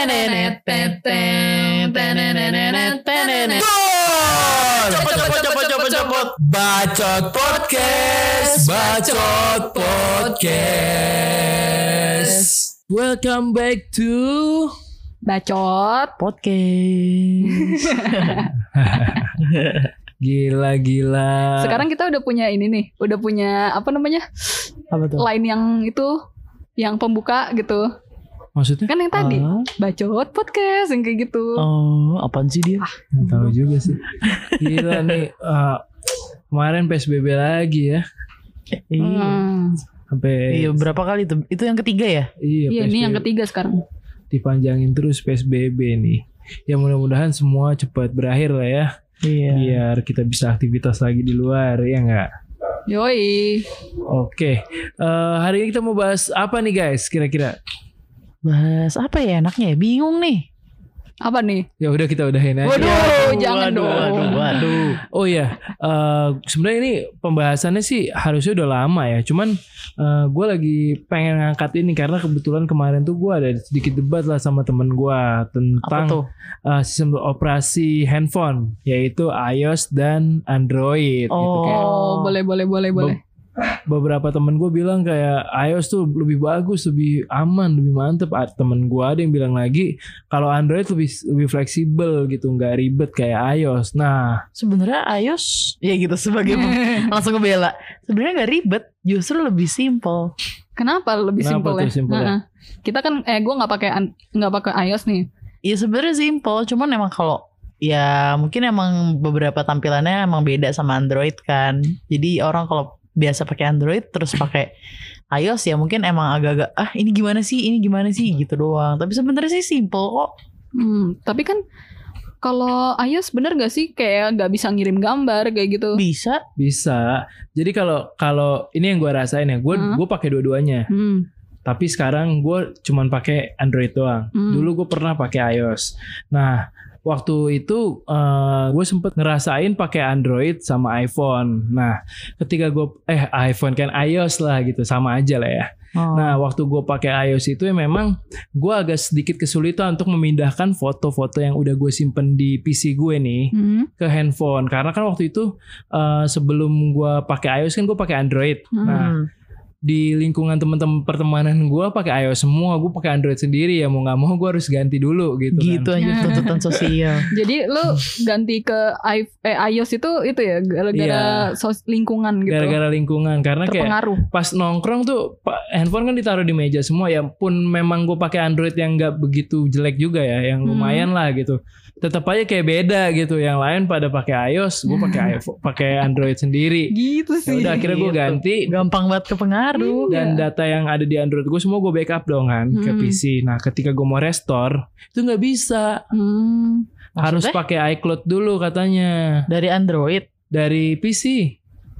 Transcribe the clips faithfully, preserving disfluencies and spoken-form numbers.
Cepot, cepot, cepot, cepot, cepot. Bacot podcast, bacot podcast. Welcome back to Bacot podcast. Gila gila. Sekarang kita udah punya ini nih, udah punya apa namanya? Apa tuh? Line yang itu, yang pembuka gitu. Maksudnya? Kan yang tadi, Ah. Bacot podcast yang kayak gitu. Oh, apaan sih dia? Nggak tahu juga sih. Gila nih, uh, kemarin P S B B lagi ya. Iya. Hmm. Sampai Iya, berapa kali tuh? Itu yang ketiga ya? Iya, Iya, P S B B ini yang ketiga sekarang. dipanjangin terus P S B B nih. Ya mudah-mudahan semua cepat berakhir lah ya. Iya. Biar kita bisa aktivitas lagi di luar, ya nggak? Yoi. Oke, Eh, hari ini kita mau bahas apa nih guys? Kira-kira? Bahas apa ya enaknya ya? Bingung nih. Apa nih? Ya udah kita udahin aja. Waduh, jangan waduh, dong. Waduh, waduh. Oh ya, eh, sebenarnya ini pembahasannya sih harusnya udah lama ya. Cuman gue lagi pengen ngangkat ini karena kebetulan kemarin tuh gue ada sedikit debat lah sama temen gue Apa tentang tuh? eh, sistem operasi handphone, yaitu iOS dan Android. Gitu. Oh. Kayak Oh, boleh, boleh, boleh, boleh. beberapa temen gue bilang kayak iOS tuh lebih bagus, lebih aman, lebih mantep. Ah, temen gue ada yang bilang lagi kalau Android lebih lebih fleksibel gitu, nggak ribet kayak iOS. Nah, Sebenarnya iOS ya gitu sebagai pem- langsung ngebela. Sebenarnya nggak ribet, justru lebih simple. Kenapa lebih Kenapa simpel tuh ya? simpelnya? Heeh. Kita kan, eh, gue nggak pakai an- nggak pakai iOS nih. Ya sebenarnya simple, cuman emang kalau ya mungkin emang beberapa tampilannya emang beda sama Android kan. Jadi orang kalau biasa pakai Android terus pakai iOS ya mungkin emang agak-agak ah ini gimana sih, ini gimana sih gitu doang. Tapi sebenarnya sih simple kok. Hmm, tapi kan kalau iOS bener gak sih kayak nggak bisa ngirim gambar kayak gitu? Bisa. bisa. Jadi kalau kalau ini yang gue rasain ya, gue Hmm. gue pakai dua-duanya. Hmm. Tapi sekarang gue cuman pakai Android doang. Hmm. Dulu gue pernah pakai iOS. Nah, waktu itu uh, gue sempet ngerasain pakai Android sama iPhone. Nah, ketika gue eh iPhone kan iOS lah gitu, sama aja lah ya. Oh. Nah, waktu gue pakai iOS itu ya memang gue agak sedikit kesulitan untuk memindahkan foto-foto yang udah gue simpen di P C gue nih Hmm. ke handphone. Karena kan waktu itu uh, sebelum gue pakai iOS kan gue pakai Android. Hmm. Nah, di lingkungan teman-teman pertemanan gue pakai iOS semua, gue pakai Android sendiri ya, mau nggak mau gue harus ganti dulu gitu, gitu kan. aja tuntutan sosial. Jadi lu ganti ke i- eh, iOS itu itu ya gara-gara sos- lingkungan gitu. Gara-gara lingkungan, karena kayak terpengaruh. pas nongkrong tuh pa- handphone kan ditaruh di meja semua ya, pun memang gue pakai Android yang nggak begitu jelek juga ya, yang lumayan lah gitu. Tetap aja kayak beda gitu, yang lain pada pakai iOS, gue pakai iPhone, pakai Android sendiri. Gitu Ya sih. udah akhirnya gue Gitu. ganti. Gampang banget kepengaruh. Dan Iya. data yang ada di Android gue semua gue backup dong kan ke Hmm. P C. Nah ketika gue mau restore itu nggak bisa, Hmm. harus Maksudnya? pakai iCloud dulu katanya Dari Android. dari P C.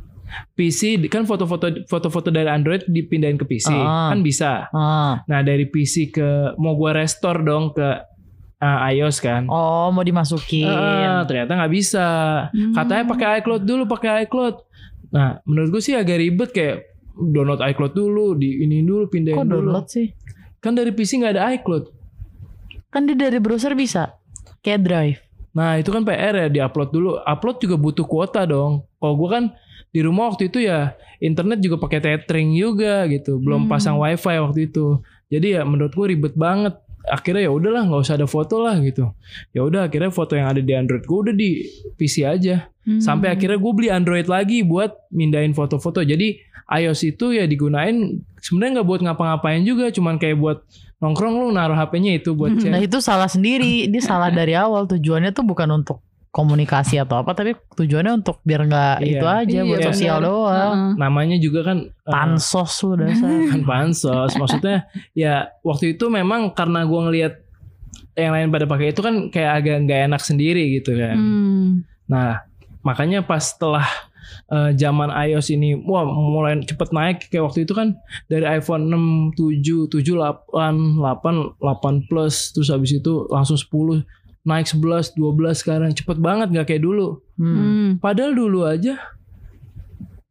P C kan foto-foto foto-foto dari Android dipindahin ke P C Ah. kan bisa. Ah. Nah dari P C ke mau gue restore dong ke uh, iOS kan. Oh, mau dimasukin. Ah, ternyata nggak bisa. Hmm. Katanya pakai iCloud dulu, pakai iCloud. Nah menurut gue sih agak ribet, kayak download iCloud dulu, di ini dulu, pindahin Kok dulu. download sih? Kan dari P C nggak ada iCloud. Kan dia dari browser bisa. Kayak Drive. Nah itu kan P R ya, di-upload dulu. Upload juga butuh kuota dong. Kalau gue kan di rumah waktu itu ya internet juga pakai tethering juga gitu. Belum Hmm. pasang wifi waktu itu. Jadi ya menurut gue ribet banget. Akhirnya ya udahlah nggak usah ada foto lah gitu. Ya udah akhirnya foto yang ada di Android gue udah di P C aja. Hmm. Sampai akhirnya gue beli Android lagi buat mindahin foto-foto. Jadi iOS itu ya digunain sebenarnya nggak buat ngapa-ngapain juga. Cuman kayak buat nongkrong, lu naruh H P-nya itu buat chat. Nah itu salah sendiri. Dia salah dari awal. Tujuannya tuh bukan untuk komunikasi atau apa. Tapi tujuannya untuk biar gak Iya. itu aja. Iya, Buat benar. sosial doang. Heeh. Namanya juga kan eh, Pansos lu dasar. kan pansos. Maksudnya ya waktu itu memang karena gue ngelihat yang lain pada pakai itu kan kayak agak nggak enak sendiri gitu kan. Hmm. Nah makanya pas setelah uh, zaman iOS ini wah mulai cepet naik, kayak waktu itu kan dari iPhone enam, tujuh, tujuh, delapan, delapan, delapan plus, terus habis itu langsung sepuluh, naik sebelas, dua belas, sekarang cepet banget, nggak kayak dulu. Hmm. Hmm. Padahal dulu aja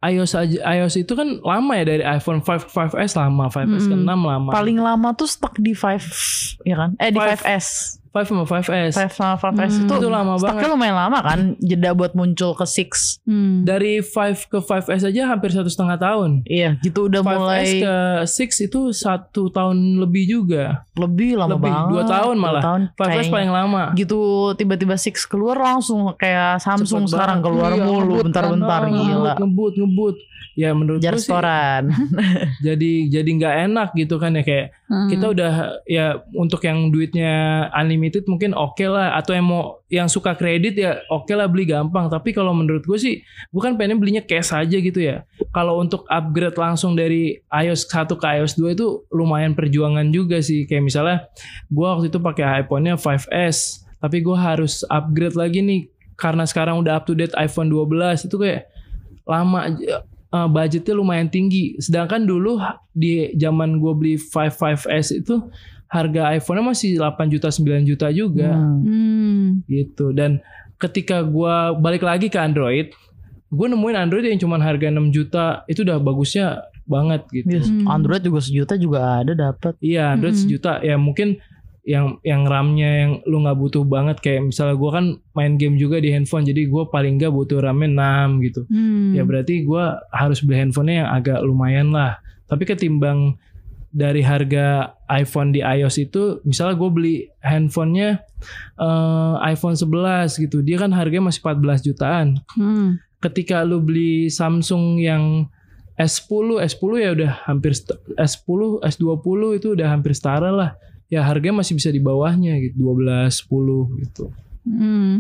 iOS aja, iOS itu kan lama ya, dari iPhone lima, lima S lama, lima S ke Mm-mm. enam lama. Paling lama tuh stuck di lima ya kan? Eh di Five. lima S. lima sama lima S. lima sama lima S Hmm. itu, Itu lama stucknya banget. lumayan lama kan, jeda buat muncul ke enam. Hmm. Dari lima ke lima S aja hampir satu setengah tahun. Iya, gitu udah lima S mulai ke enam itu satu tahun lebih juga. lebih lama lebih, banget. dua tahun malah. Dua tahun lima S kayaknya. paling lama. Gitu tiba-tiba enam keluar langsung kayak Samsung Cepet sekarang banget. keluar Iya, mulu ngebut bentar-bentar kan. gila. Ngebut, ngebut. Ya menurut Jar gue sih restoran. jadi jadi nggak enak gitu kan ya, kayak Hmm. kita udah ya untuk yang duitnya unlimited mungkin oke lah, atau yang mau yang suka kredit ya oke lah beli gampang. Tapi kalau menurut gue sih, gue kan pengen belinya cash aja gitu ya. Kalau untuk upgrade langsung dari iOS satu ke iOS dua itu lumayan perjuangan juga sih. Kayak misalnya gue waktu itu pakai iPhone-nya lima S, tapi gue harus upgrade lagi nih karena sekarang udah up to date iPhone dua belas. Itu kayak lama aja. Uh, budgetnya lumayan tinggi. Sedangkan dulu di zaman gue beli lima, lima S itu harga iPhone-nya masih delapan juta sembilan juta juga. Hmm. Hmm. Gitu. Dan ketika gue balik lagi ke Android, gue nemuin Android yang cuma harga enam juta, itu udah bagusnya banget gitu. Yes, Hmm. Android juga sejuta juga ada dapat. Iya, Android Mm-mm. sejuta. Ya mungkin yang yang RAM-nya yang lu nggak butuh banget, kayak misalnya gue kan main game juga di handphone, jadi gue paling nggak butuh RAM-nya enam gitu. Hmm. Ya berarti gue harus beli handphonenya yang agak lumayan lah. Tapi ketimbang dari harga iPhone di iOS itu, misalnya gue beli handphonenya eh, iPhone sebelas gitu, dia kan harganya masih empat belas jutaan. Hmm. Ketika lu beli Samsung yang S sepuluh, S sepuluh ya udah hampir st- S sepuluh, S dua puluh itu udah hampir setara lah. Ya harganya masih bisa di bawahnya gitu, dua belas, sepuluh gitu. Hmm.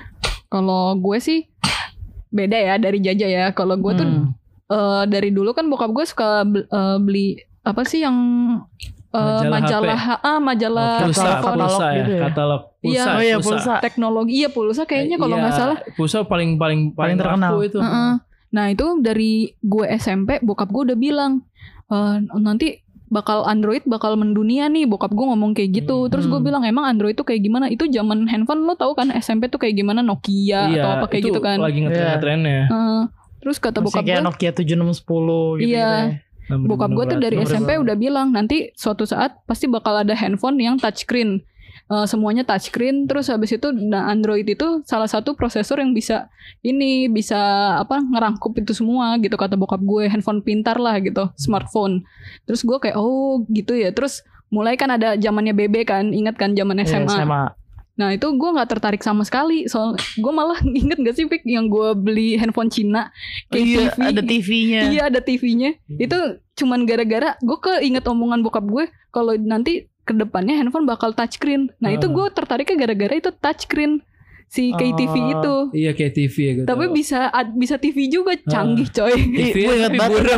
Kalau gue sih beda ya dari Jaja ya. Kalau gue tuh Hmm. eh, dari dulu kan bokap gue suka bel- eh, beli apa sih yang eh, Majalah majalah H P. ah majalah pulsa, telepon, katalog pulsa ya, gitu ya? katalog pulsa. Iya. Oh iya, pulsa. teknologi ya pulsa kayaknya kalau Iya, nggak salah. Pulsa paling paling Paling paling terkenal. laku itu. Heeh. Nah itu dari gue S M P bokap gue udah bilang "Eh, nanti bakal Android bakal mendunia nih." Bokap gue ngomong kayak gitu. Hmm. Terus gue bilang emang Android tuh kayak gimana? Itu zaman handphone lo tahu kan S M P tuh kayak gimana, Nokia Iya, atau apa kayak itu gitu kan. lagi ngetren-ngetrennya. Heeh. Terus kata Masih bokap kayak gue, Nokia tujuh enam sepuluh gitu. Iya. bokap gue tuh dari S M P Nomor udah bilang nanti suatu saat pasti bakal ada handphone yang touchscreen. Eh, semuanya touchscreen. Terus habis itu nah Android itu salah satu prosesor yang bisa ini bisa apa ngerangkup itu semua gitu kata bokap gue, handphone pintar lah gitu, smartphone. Terus gue kayak oh gitu ya. Terus mulai kan ada zamannya B B kan, ingat kan zaman S M A. S M A. Nah itu gue nggak tertarik sama sekali. Soal gue malah inget gak sih Fik yang gue beli handphone Cina Oh, iya, kayak T V. ada T V-nya. Iya ada T V-nya. Itu cuman gara-gara gue keinget omongan bokap gue kalau nanti kedepannya handphone bakal touchscreen. Nah itu Ah. gue tertariknya gara-gara itu touchscreen si kayak T V Oh. itu. Iya kayak T V ya gitu. Tapi bisa ad- bisa T V juga canggih coy. T V Ih, gue ingat tapi banget. buram.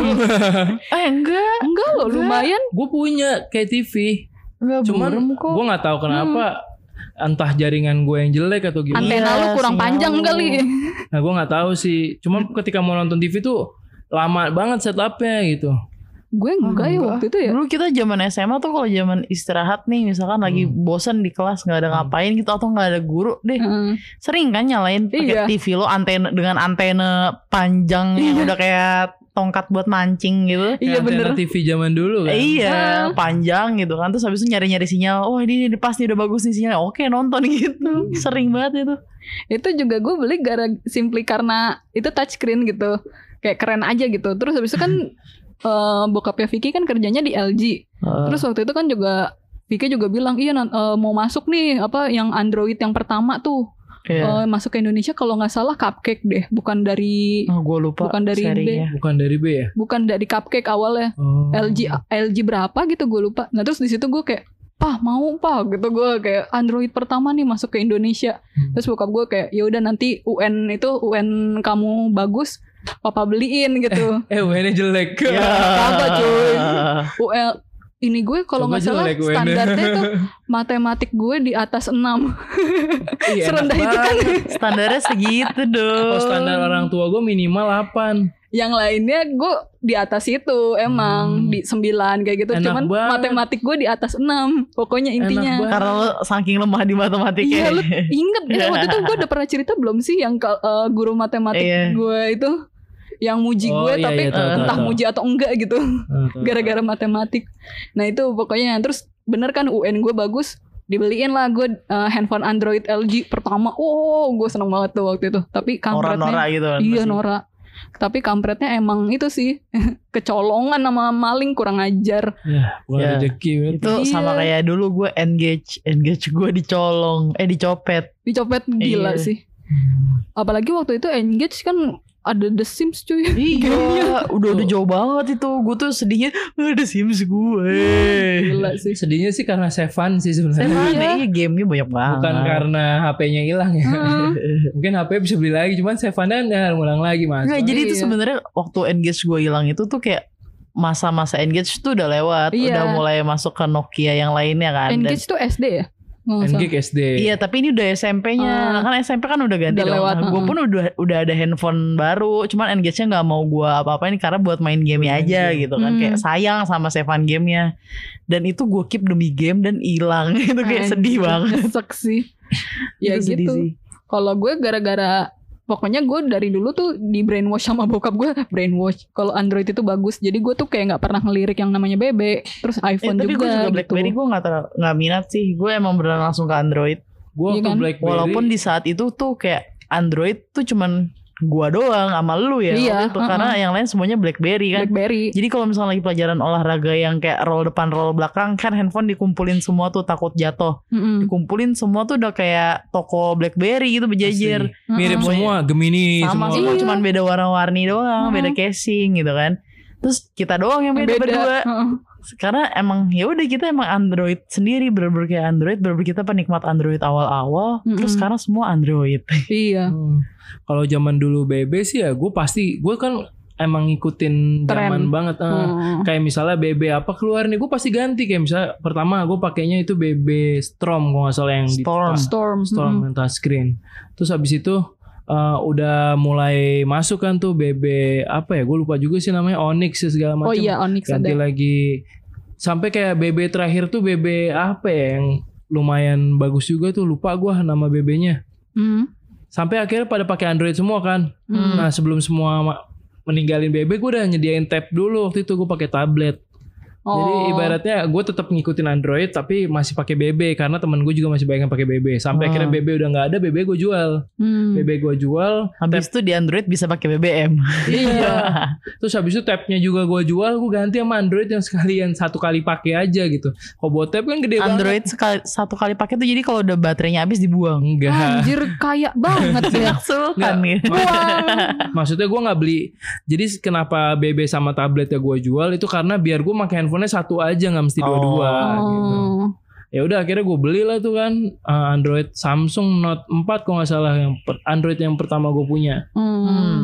Eh enggak, Enggak loh lumayan. Gue punya kayak T V. enggak Cuman burem kok. gue nggak tahu kenapa, entah jaringan gue yang jelek atau gimana. Antena Iya, lu kurang sinyal panjang lu. kali. Nah gue nggak tahu sih. Cuma ketika mau nonton T V tuh lama banget setupnya gitu. Gue enggak ya waktu itu ya. Dulu kita zaman S M A tuh kalau zaman istirahat nih, misalkan lagi Hmm. bosan di kelas nggak ada ngapain gitu atau nggak ada guru deh, Heeh. sering kan nyalain Iya. pakai T V lo antena dengan antena panjang yang udah kayak tongkat buat mancing gitu. Iya Kayak bener. antena T V zaman dulu kan. Eh, iya, Ah. panjang gitu kan. Terus habis itu nyari-nyari sinyal. Oh ini, ini pasti udah bagus nih sinyal. Oke nonton gitu. Sering banget itu. Itu juga gue beli gara simply karena itu touchscreen gitu. Kayak keren aja gitu. Terus habis itu kan eh, bokapnya Vicky kan kerjanya di L G. Terus waktu itu kan juga Vicky juga bilang iya nan- eh, mau masuk nih apa yang Android yang pertama tuh Iya. eh, masuk ke Indonesia kalau nggak salah Cupcake deh, bukan dari Oh gue lupa. bukan dari serinya. Bukan dari B ya? bukan dari Cupcake awalnya. Oh. L G L G berapa gitu gue lupa. Nah terus di situ gue kayak Pah mau pah gitu gue kayak Android pertama nih masuk ke Indonesia. Hmm. Terus bokap gue kayak ya udah nanti U N itu U N kamu bagus papa beliin gitu. Eh U N-nya jelek. Ya. Kagak cuy. U N ini gue kalau Coba nggak salah jelek U N-nya. standarnya tuh matematik gue di atas enam. Iya, Serendah enak itu kan. banget. Standarnya segitu dong. Oh, standar orang tua gue minimal delapan. Yang lainnya gue di atas itu emang Hmm. di sembilan kayak gitu. Enak Cuman banget. matematik gue di atas enam. Pokoknya intinya. banget. Karena lo saking lemah di matematika. Iya lu inget ya waktu itu gue udah pernah cerita belum sih yang kal- eh, guru matematik Iya. gue itu yang muji Oh, gue iya, tapi iya, tahu, tahu, entah tahu. muji atau enggak gitu. Ah, tahu. Gara-gara matematik. Nah itu pokoknya terus bener kan U N gue bagus, dibeliin lah gue uh, handphone Android L G pertama. Oh, gue seneng banget tuh waktu itu. Tapi kampretnya, Nora-nora gitu kan iya masih. Nora. Tapi kampretnya emang itu sih kecolongan sama maling, kurang ajar. Ya, bukan Ya. rezeki. berarti. Itu Iya. sama kayak dulu gue engage, engage gue dicolong, eh dicopet. Dicopet gila Iya. sih. Apalagi waktu itu Engage kan ada The Sims cuy. Iya, udah udah jauh banget itu. Gue tuh sedihnya ada Sims gue. Gila sih. Sedihnya sih karena Sevan sih sebenarnya. Saya mana Iya. iya gamenya banyak banget. Bukan karena H P-nya hilang ya. Heeh. Mungkin H P bisa beli lagi, cuman Sevan-nya ya ngulang lagi mas. Nggak, jadi itu Iya. sebenarnya waktu engage gue hilang itu tuh kayak masa-masa engage tuh udah lewat, Iya. udah mulai masuk ke Nokia yang lainnya kan. Dan- Engage tuh S D ya? Nggak usah. Engage S D. Iya, tapi ini udah S M P-nya. Ah. Kan S M P kan udah ganti Udah dong. lewat, Gue heeh. pun udah udah ada handphone baru, cuman engage-nya nggak mau gue apa-apain karena buat main game Main aja game. gitu kan. Hmm. Kayak sayang sama Seven game-nya. Dan itu gue keep demi game dan hilang. Itu kayak sedih banget. Nyesek sih. Ya Itu sedih gitu. sih. Kalau gue gara-gara pokoknya gue dari dulu tuh di brainwash sama bokap gue. Brainwash kalau Android itu bagus. Jadi gue tuh kayak nggak pernah ngelirik yang namanya B B. Terus Eh, iPhone tapi gue juga, juga BlackBerry gitu. gue nggak ter- nggak minat sih. Gue emang beneran langsung ke Android. Gue Iya waktu kan? BlackBerry. Walaupun di saat itu tuh kayak Android tuh cuman gua doang sama lu ya. Iya, waktu itu. uh-uh. Karena yang lain semuanya BlackBerry kan. BlackBerry. Jadi kalau misalnya lagi pelajaran olahraga yang kayak roll depan roll belakang kan handphone dikumpulin semua tuh takut jatuh. Mm-mm. Dikumpulin semua tuh udah kayak toko BlackBerry gitu berjejer. Asli. Mirip Heeh. semua, Gemini Sama semua. semua Iya. cuman beda warna-warni doang, Heeh. beda casing gitu kan. Terus kita doang yang beda, berdua. Heeh. Karena emang ya udah kita emang Android sendiri, bener-bener kayak Android, bener-bener kita penikmat Android awal-awal. Mm-mm. Terus sekarang semua Android. Iya. Hmm. Kalau zaman dulu B B sih ya gue pasti gue kan emang ngikutin Tren. zaman banget. eh. Hmm. Kayak misalnya B B apa keluar nih gue pasti ganti. Kayak misalnya pertama gue pakainya itu B B Storm kalau nggak salah yang di Storm. Storm. Storm Mm-mm. yang touchscreen. Terus habis itu eh, udah mulai masuk kan tuh B B apa ya gue lupa juga sih namanya Onyx ya, segala macam. Oh iya Onyx Ganti ada. lagi sampai kayak B B terakhir tuh B B apa ya yang lumayan bagus juga tuh, lupa gue nama B B-nya. Hmm. Sampai akhirnya pada pakai Android semua kan. Hmm. Nah sebelum semua ma- meninggalin B B gue udah nyediain tab dulu. Waktu itu gue pakai tablet. Jadi Oh. ibaratnya gue tetap ngikutin Android tapi masih pakai B B karena temen gue juga masih banyak yang pakai B B. Sampai Oh. akhirnya B B udah nggak ada, B B gue jual. Hmm. B B gue jual. Habis itu di Android bisa pakai B B M. Iya. Terus habis itu tabnya juga gue jual, gue ganti sama Android yang sekalian satu kali pakai aja gitu. Kok buat tab kan gede Android banget. sekali, satu kali pakai tuh jadi kalau udah baterainya habis dibuang. Enggak. Anjir kaya banget ya. Sultan gitu. Maksudnya gue nggak beli. Jadi kenapa B B sama tablet ya gue jual itu karena biar gue pakai handphonenya satu aja, nggak mesti dua-dua. Gitu. Oh. Ya udah akhirnya gue beli lah tuh kan uh, Android Samsung Note empat kalau nggak salah, yang per- Android yang pertama gue punya. Hmm. Hmm.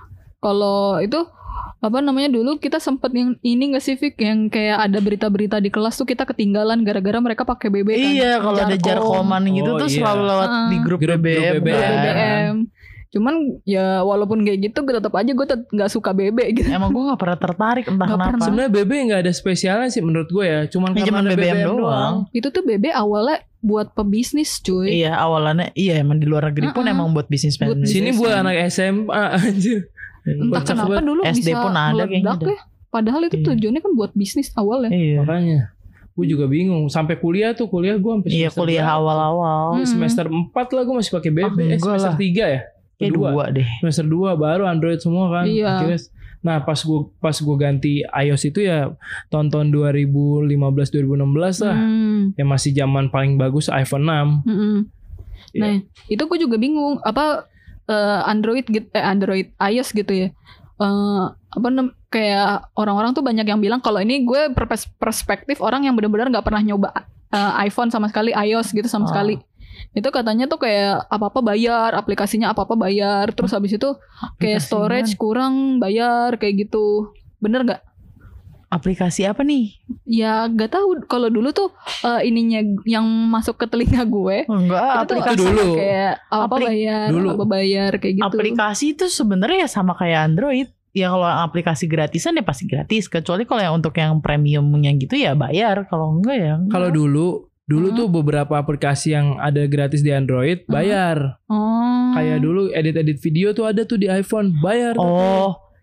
Kalau itu apa namanya dulu kita sempet yang ini nggak sih Fik, yang kayak ada berita-berita di kelas tuh kita ketinggalan gara-gara mereka pakai B B kan. Iya, kalau ada Jarkom, jarkoman gitu Oh, tuh iya. selalu lewat Ah. di grup, Grup- B B M. grup B B M. B B kan. M. Cuman ya walaupun kayak gitu gue tetap aja gue tetap nggak suka B B gitu. Emang gue gak pernah tertarik entah Nggak kenapa. pernah. Sebenarnya B B nggak ada spesialnya sih menurut gue ya. Cuman Ya, karena cuman ada B B M doang. Itu tuh B B awalnya buat pebisnis cuy. Iya, awalannya iya emang di luar negeri pun Uh-uh. emang buat bisnis Buat Di sini bisnis. buat anak S M A anjir. Entah Kocak kenapa banget. dulu S D bisa pun ada kayaknya meledak ada. ya. Padahal itu Iya. tujuannya kan buat bisnis awalnya. Iya. Makanya gue juga bingung. Sampai kuliah tuh kuliah gue sampai Iya, semester kuliah berapa? awal-awal. Hmm. Semester empat lah gue masih pakai B B. Ah, eh, enggak semester lah. tiga ya? Kayak Kedua. dua deh. Semester dua baru Android semua kan. Iya. Akhirnya, nah pas gue pas gue ganti iOS itu ya tahun-tahun dua ribu lima belas dua ribu enam belas lah. Hmm. Yang masih zaman paling bagus iPhone enam. Mm-mm. Iya. Nah, itu gue juga bingung apa eh, Android gitu eh Android iOS gitu ya. Eh, apa nam- kayak orang-orang tuh banyak yang bilang kalau ini gue perpes- perspektif orang yang benar-benar nggak pernah nyoba eh, iPhone sama sekali, iOS gitu sama Oh. sekali. Itu katanya tuh kayak apa-apa bayar, aplikasinya apa-apa bayar, terus habis itu kayak Aplikasinya. storage kurang bayar kayak gitu. Bener nggak? Aplikasi apa nih? Ya gak tahu kalau dulu tuh eh, ininya yang masuk ke telinga gue Oh, enggak, itu tuh aplikasi Itu dulu. kayak apa Aplik- bayar, dulu. apa bayar kayak gitu. aplikasi itu sebenarnya ya sama kayak Android. Ya kalau aplikasi gratisan ya pasti gratis. Kecuali kalau yang untuk yang premiumnya gitu ya bayar. Kalau enggak ya enggak. Kalau dulu dulu Hmm. tuh beberapa aplikasi yang ada gratis di Android bayar. Oh. Kayak dulu edit-edit video tuh ada tuh di iPhone bayar. Oh,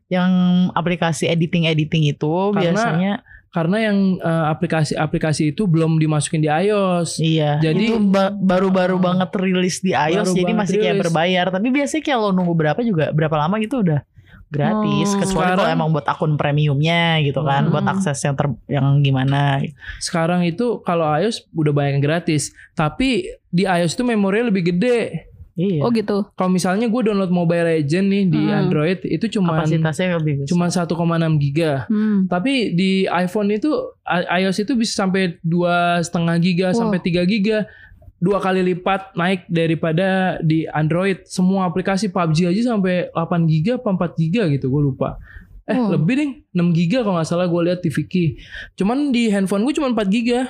yang aplikasi editing-editing itu Karena- biasanya Karena yang eh, aplikasi-aplikasi itu belum dimasukin di iOS. iya. Jadi- itu ba- baru-baru banget rilis di iOS Baru jadi banget masih kayak rilis. berbayar. Tapi biasanya kalau nunggu berapa juga berapa lama gitu udah gratis. Oh. Kecuali kalau Sekarang- emang buat akun premiumnya gitu kan, Hmm. buat akses yang ter yang gimana. Sekarang itu kalau iOS udah banyak yang gratis. Tapi di iOS itu memorinya lebih gede. Iya. Oh gitu. Kalau misalnya gue download Mobile Legends nih di Hmm. Android itu cuma Kapasitasnya lebih besar. cuma satu koma enam giga. Hmm. Tapi di iPhone itu i- iOS itu bisa sampai dua setengah giga Wow. sampai tiga giga, dua kali lipat naik daripada di Android. Semua aplikasi P U B G aja sampai delapan giga apa empat giga gitu, gue lupa. Eh Oh. lebih deh, enam giga kalau nggak salah gue lihat di Viki. Cuman di handphone gue cuma empat giga.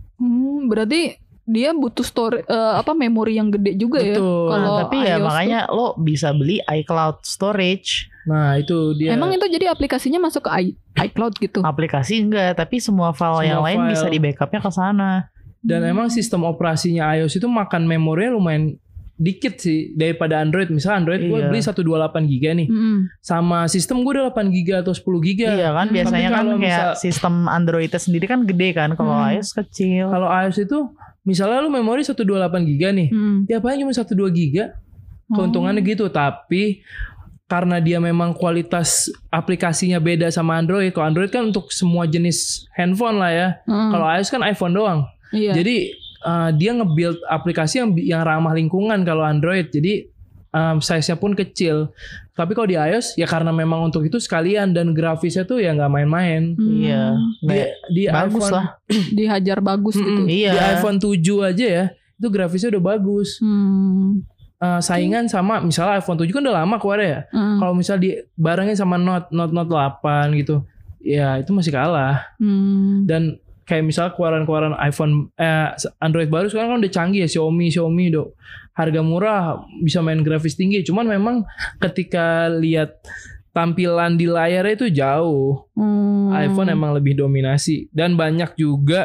Hmm, berarti dia butuh store eh, apa memori yang gede juga ya. Betul. Nah, Kalau tapi ya iOS makanya lo bisa beli iCloud storage. Nah itu dia. Emang itu jadi aplikasinya masuk ke i- iCloud gitu. Aplikasi enggak, tapi semua file Semua yang lain file. bisa di backupnya ke sana. Dan Hmm. emang sistem operasinya iOS itu makan memorinya lumayan dikit sih daripada Android. Misal Android gue Iya. beli seratus dua puluh delapan giga nih. Hmm. Sama sistem gue udah delapan giga atau sepuluh giga. Iya kan Hmm, biasanya tapi kan kalau kayak misal- sistem Androidnya sendiri kan gede kan, kalau Hmm. iOS kecil. Kalau iOS itu misalnya lu memori seratus dua puluh delapan giga nih. Hmm. Ya paling cuma satu dua giga. Keuntungannya gitu. Tapi karena dia memang kualitas aplikasinya beda sama Android. Kalau Android kan untuk semua jenis handphone lah ya. Hmm. Kalau iOS kan iPhone doang. Iya. Jadi uh, dia nge-build aplikasi yang yang ramah lingkungan kalau Android. Jadi um, size-nya pun kecil. Tapi kalau di iOS ya karena memang untuk itu sekalian dan grafisnya tuh ya nggak main-main. Hmm. Iya. Di, Nggak- di bagus iPhone, lah. Dihajar bagus gitu. Mm-mm. Iya. Di iPhone tujuh aja ya itu grafisnya udah bagus. Hmm. Uh, saingan sama misalnya iPhone tujuh kan udah lama keluar ya. Hmm. Kalau misal dibarengin sama Note Note Note delapan gitu, ya itu masih kalah. Hmm. Dan kayak misalnya keluaran-keluaran iPhone eh, Android baru sekarang kan udah canggih ya, Xiaomi Xiaomi do harga murah bisa main grafis tinggi. Cuman memang ketika lihat tampilan di layarnya itu jauh. Hmm. iPhone emang lebih dominasi dan banyak juga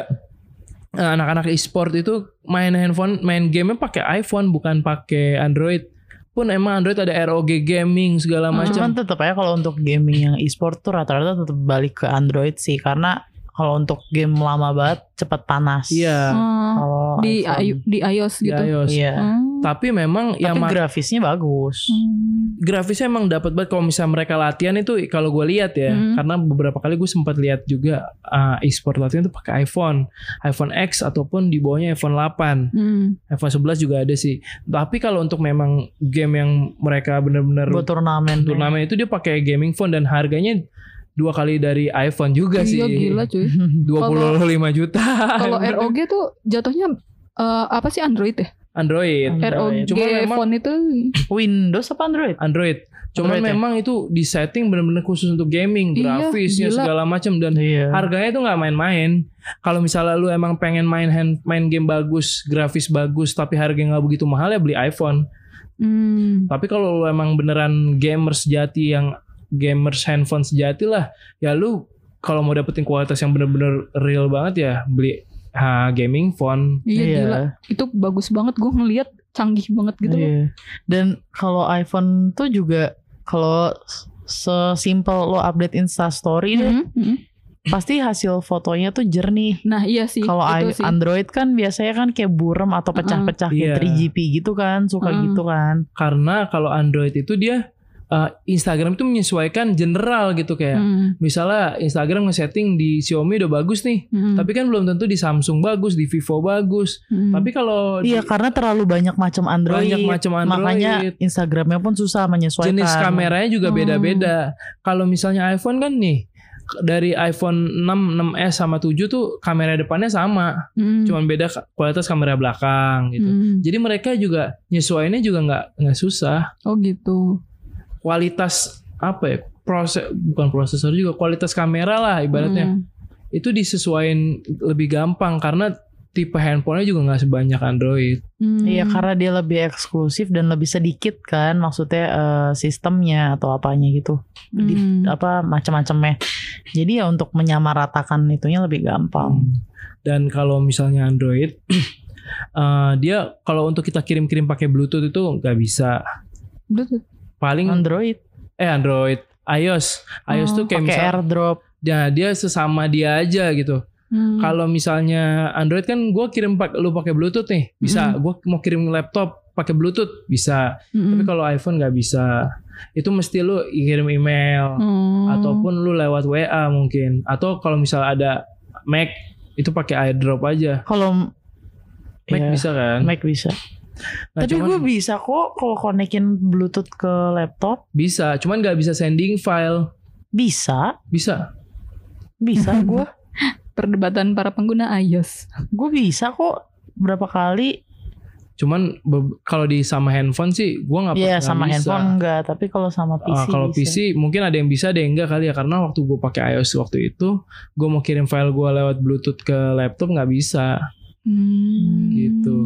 eh, anak-anak e-sport itu main handphone, main gamenya pakai iPhone bukan pakai Android. Pun emang Android ada R O G gaming segala Hmm. macam. Cuman tetap aja kalau untuk gaming yang e-sport tuh rata-rata tetap balik ke Android sih, karena kalau untuk game lama banget cepat panas. Iya, Hmm. Kalau di iPhone. i- di iOS di gitu. iOS. Iya. Hmm. Tapi memang yang Tapi ma- grafisnya bagus. Hmm. grafisnya emang dapat banget kalau misalnya mereka latihan itu kalau gue lihat ya, Hmm. karena beberapa kali gue sempat lihat juga uh, e-sport latihan itu pakai iPhone, iPhone X ataupun di bawahnya iPhone delapan, Hmm. iPhone sebelas juga ada sih. Tapi kalau untuk memang game yang mereka benar-benar Buat turnamen. turnamen itu dia pakai gaming phone dan harganya dua kali dari iPhone juga sih. Iya gila cuy. dua puluh lima juta. Kalau R O G tuh jatuhnya eh, apa sih Android ya? Android. Android. R O G Cuma memang- phone itu Windows apa Android? Android. Cuman Android ya? memang itu di setting benar-benar khusus untuk gaming, Iya, grafisnya gila. segala macam dan Iya. harganya tuh nggak main-main. Kalau misalnya lu emang pengen main hand, main game bagus, grafis bagus, tapi harganya nggak begitu mahal ya beli iPhone. hmm. Tapi kalau lu emang beneran gamer sejati yang gamers handphone sejati lah, ya lu kalau mau dapetin kualitas yang bener-bener real banget ya beli ha, gaming phone. Iya, Iya. gila. Itu bagus banget gue ngelihat canggih banget gitu. Iya. Dan kalau iPhone tuh juga kalau sesimpel lo update Insta Story deh, Mhm, mhm. pasti hasil fotonya tuh jernih. Nah iya sih. Kalau itu i- sih. Android kan biasanya kan kayak buram atau pecah-pecah kayak Iya. tiga G P gitu kan, suka Mm. gitu kan. Karena kalau Android itu dia uh, Instagram itu menyesuaikan general gitu kayak. Hmm, Misalnya Instagram nge-setting di Xiaomi udah bagus nih, hmm, tapi kan belum tentu di Samsung bagus, di Vivo bagus. hmm. Tapi kalau Iya, di- karena terlalu banyak macam Android. Banyak macam Android. Makanya Instagramnya pun susah menyesuaikan. jenis kameranya juga Hmm. beda-beda. Kalau misalnya iPhone kan nih dari iPhone enam, enam S sama tujuh tuh kamera depannya sama, Hmm, cuman beda ka- kualitas kamera belakang gitu. hmm. Jadi mereka juga nyesuaiinnya juga nggak nggak susah. Oh gitu. Kualitas apa ya? Proses bukan prosesor juga, kualitas kamera lah ibaratnya. Hmm. Itu disesuaikan lebih gampang karena tipe handphonenya juga nggak sebanyak Android. Hmm. Iya, karena dia lebih eksklusif dan lebih sedikit kan, maksudnya eh, sistemnya atau apanya gitu. Di- Hmm. apa macam-macamnya. Jadi ya untuk menyamaratakan itunya lebih gampang. Dan kalau misalnya Android, eh, dia kalau untuk kita kirim-kirim pakai Bluetooth itu nggak bisa. Bluetooth. Paling Android. eh Android iOS. iOS tuh kayak Pakai misal, AirDrop. ya dia sesama dia aja gitu. Hmm. Kalau misalnya Android kan gue kirim pak, lu pakai Bluetooth nih, bisa. Mm. Gue mau kirim laptop pakai Bluetooth, bisa. Mm-mm. Tapi kalau iPhone nggak bisa. Itu mesti lu kirim email Hmm. ataupun lu lewat W A mungkin. Atau kalau misal ada Mac itu pakai AirDrop aja. Kalau Mac ya, bisa kan? Mac bisa. Nah, Tapi cuman- gue bisa kok kalau konekin Bluetooth ke laptop. bisa, cuman nggak bisa sending file. Bisa, Bisa. bisa gue. Perdebatan para pengguna iOS. Gue bisa kok berapa kali. Cuman be- kalau di sama handphone sih gue nggak Iya nggak sama bisa. handphone enggak, tapi kalau sama P C Ah, kalau bisa. P C mungkin ada yang bisa, ada yang enggak kali ya, karena waktu gue pakai iOS waktu itu, gue mau kirim file gue lewat Bluetooth ke laptop nggak bisa. Hmm. Gitu.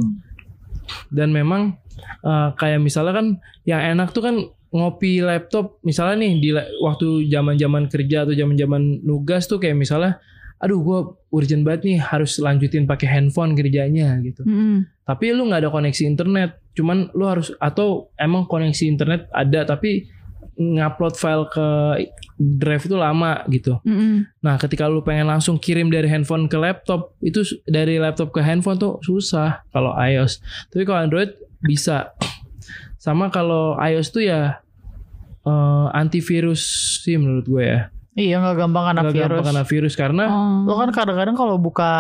Dan memang eh, kayak misalnya kan yang enak tuh kan ngopi laptop, misalnya nih di la- waktu zaman-zaman kerja atau zaman-zaman nugas tuh kayak misalnya, aduh gue urgent banget nih harus lanjutin pakai handphone kerjanya gitu. Mm-mm. Tapi lu nggak ada koneksi internet, cuman lu harus, atau emang koneksi internet ada tapi ngupload file ke drive itu lama gitu. Mm-mm. Nah ketika lu pengen langsung kirim dari handphone ke laptop, itu su- dari laptop ke handphone tuh susah kalau iOS. Tapi kalau Android bisa. Sama kalau iOS tuh ya eh, antivirus sih menurut gue ya. Iya nggak gampang kena Nggak virus. gampang kena virus karena Oh. Lo kan kadang-kadang kalau buka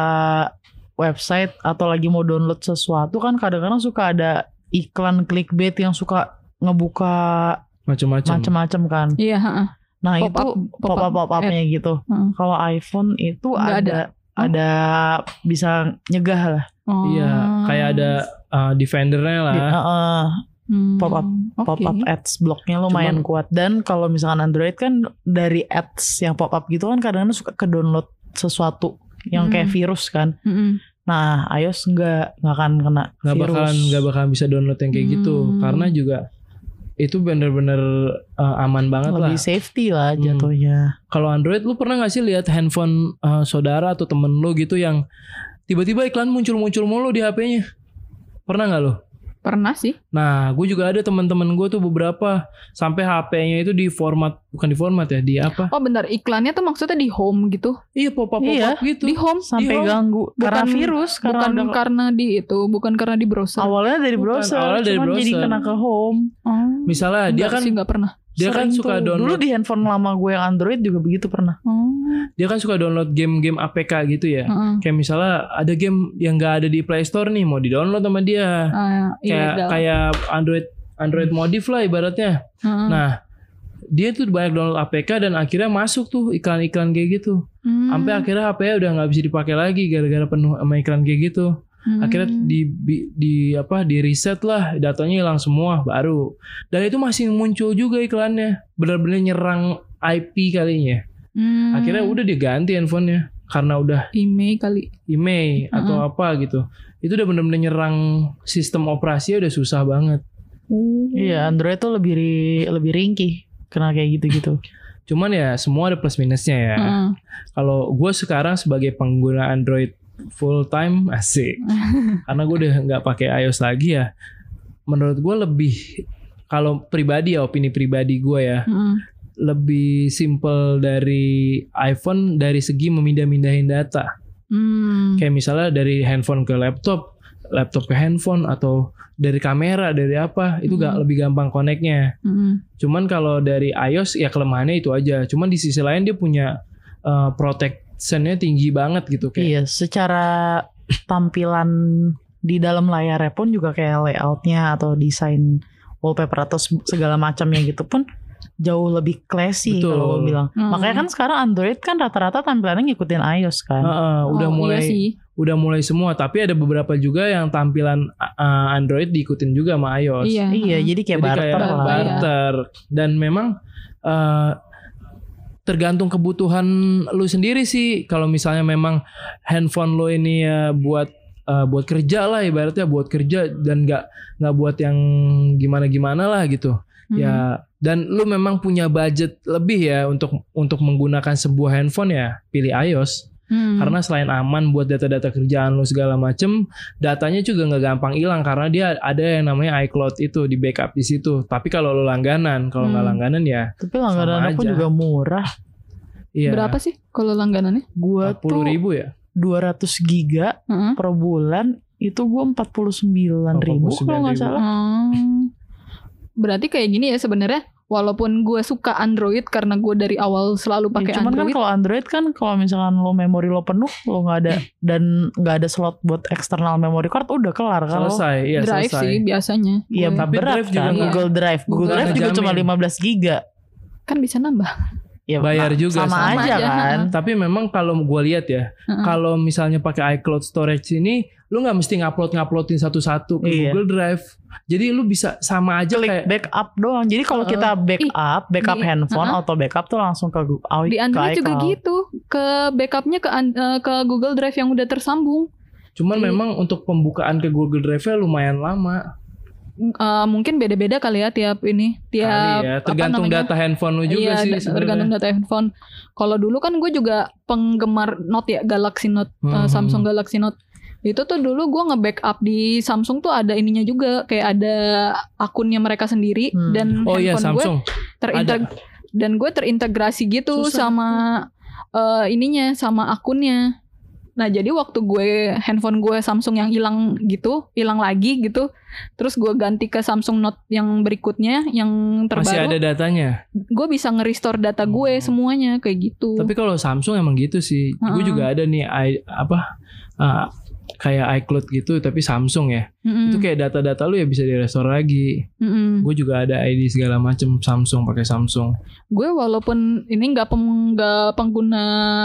website atau lagi mau download sesuatu kan kadang-kadang suka ada iklan clickbait yang suka ngebuka macam-macam. macam-macam kan. Iya, heeh. Nah Pop-up- itu pop-up pop-up pop-upnya gitu. Heeh. Kalau iPhone itu Nggak ada ada. ada, bisa nyegah lah. Oh. Iya, kayak ada uh, defendernya lah. Di- uh, Hmm. pop-up Oke. pop-up ads bloknya lumayan Cuman- kuat. Dan kalau misalkan Android kan dari ads yang pop-up gitu kan kadang-kadang suka ke download sesuatu yang kayak Hmm. virus kan. Mm-mm. Nah iOS nggak nggak akan kena Nggak virus. bakalan nggak bakalan bisa download yang kayak gitu Hmm. karena juga itu bener-bener uh, aman banget lah. Lebih safety lah Hmm. jatuhnya. Kalau Android lu pernah gak sih lihat handphone uh, saudara atau temen lu gitu yang tiba-tiba iklan muncul-muncul mulu di H P-nya? Pernah gak lu? Pernah sih. Nah, gue juga ada teman-teman gue tuh beberapa sampai H P-nya itu di format, bukan di format ya, di apa? Oh bentar, iklannya tuh maksudnya di home gitu. Iya, pop-up pop-up Iya, gitu. Di home. Sampai Di home. ganggu karena Bukan- virus karena Bukan ada- karena di itu, bukan karena di browser. awalnya dari Bukan, browser, awalnya dari cuman jadi browser. kena ke home. Oh. Misalnya dia Enggak kan sih, nggak pernah. dia kan Sering suka tuh. download Dulu di handphone lama gue yang Android juga begitu pernah. Oh. dia kan suka download game-game A P K gitu ya. Heeh. Kayak misalnya ada game yang gak ada di Play Store nih, mau di-download sama dia. Ah, Kayak ilegal. kayak Android Android modif lah ibaratnya. Heeh. Nah, dia tuh banyak download A P K dan akhirnya masuk tuh iklan-iklan kayak gitu. Hmm. Sampai akhirnya H P-nya udah nggak bisa dipakai lagi gara-gara penuh sama iklan kayak gitu. Hmm. Akhirnya di, di di apa di reset lah, datanya hilang semua baru. Dan itu masih muncul juga iklannya. Benar-benar nyerang I P kalinya. Hmm. Akhirnya udah diganti handphonenya karena udah email kali. email atau Mm-mm. apa gitu. Itu udah benar-benar nyerang sistem operasi udah susah banget. Iya, Android tuh lebih ri- lebih ringkih kena kayak gitu-gitu. Cuman ya semua ada plus minusnya ya. Heeh. Kalau gue sekarang sebagai pengguna Android full time asik, karena gue udah nggak pakai iOS lagi ya. Menurut gue lebih, kalau pribadi ya, opini pribadi gue ya, Heeh. lebih simple dari iPhone dari segi memindah-mindahin data. Hmm. Kayak misalnya dari handphone ke laptop, laptop ke handphone, atau dari kamera, dari apa, itu gak Hmm. lebih gampang connect-nya. Heeh. Cuman kalau dari iOS ya kelemahannya itu aja. Cuman di sisi lain dia punya uh, protection-nya tinggi banget gitu kayak. Iya, secara tampilan di dalam layarnya pun juga kayak layoutnya atau desain wallpaper atau se- segala macamnya gitu pun jauh lebih classy Betul. kalau gue bilang. Hmm. Makanya kan sekarang Android kan rata-rata tampilannya ngikutin iOS kan. Heeh, udah Oh, mulai iya sih. udah mulai semua, tapi ada beberapa juga yang tampilan uh, Android diikutin juga sama iOS. Iya. Iya, jadi kayak Jadi barter kayak lah. barter. Dan memang uh, tergantung kebutuhan lu sendiri sih. Kalau misalnya memang handphone lu ini ya buat uh, buat kerja lah ibaratnya, buat kerja dan nggak nggak buat yang gimana-gimana lah gitu. Hmm. Ya, dan lu memang punya budget lebih ya untuk untuk menggunakan sebuah handphone ya, pilih iOS. Hmm. Karena selain aman buat data-data kerjaan lu segala macem, datanya juga nggak gampang hilang karena dia ada yang namanya iCloud itu di backup di situ. Tapi kalau lu langganan, kalau nggak Hmm. langganan ya Tapi langganan aku aja. juga murah. iya. Berapa sih kalau langganannya? Gua empat puluh tuh ribu ya? dua ratus giga Heeh. per bulan itu gue empat puluh sembilan ribu empat puluh sembilan kalau nggak ribu. salah. Hmm. Berarti kayak gini ya sebenarnya. Walaupun gue suka Android karena gue dari awal selalu pakai Ya, cuman Android. kan kalau Android kan kalau misalkan lo memori lo penuh, lo nggak ada dan nggak ada slot buat eksternal memory card, udah kelar kan lo. Selesai, iya Drive selesai. sih biasanya. Iya Gue- Tapi berat Drive juga kan nggak- Google Drive. Google Google Drive nggak juga jamin. cuma lima belas giga. kan bisa nambah. Ya, Bayar nah, juga, sama, sama aja aja, kan. Tapi memang kalau gue lihat ya, Heeh. kalau misalnya pakai iCloud storage ini, lu nggak mesti ngupload nguploadin satu-satu ke Iya. Google Drive. Jadi lu bisa sama aja Klik kayak backup doang. Jadi kalau Heeh. kita backup, backup di- handphone heeh. auto backup tuh langsung ke Gu- Di ke Android juga iCloud. gitu. Ke backupnya ke an- eh, ke Google Drive yang udah tersambung. cuman Di- memang untuk pembukaan ke Google Drive-nya lumayan lama. Eh, mungkin beda-beda kali ya tiap ini, tiap Kali ya, apa tergantung namanya? data handphone lu juga Iya, sih da- sebenarnya. tergantung data handphone. Kalau dulu kan gue juga penggemar Note ya, Galaxy Note, eh, Hmm. Samsung Galaxy Note. Itu tuh dulu gue nge-backup di Samsung tuh ada ininya juga, kayak ada akunnya mereka sendiri Hmm. dan Oh iya handphone gue Samsung. terinteg dan gue terintegrasi gitu Susah. sama eh, ininya, sama akunnya. Nah jadi waktu gue handphone gue Samsung yang hilang gitu, hilang lagi gitu, terus gue ganti ke Samsung Note yang berikutnya, yang Masih ada terbaru, datanya. gue bisa nge-restore data gue Hmm. semuanya kayak gitu. Tapi kalau Samsung emang gitu sih. Gue Heeh. juga ada nih i- apa uh, kayak iCloud gitu tapi Samsung ya. Mm-mm, Itu kayak data-data lu ya bisa direstore lagi. mm-mm. Gue juga ada I D segala macam Samsung, pakai Samsung. Gue walaupun ini nggak pem- nggak pengguna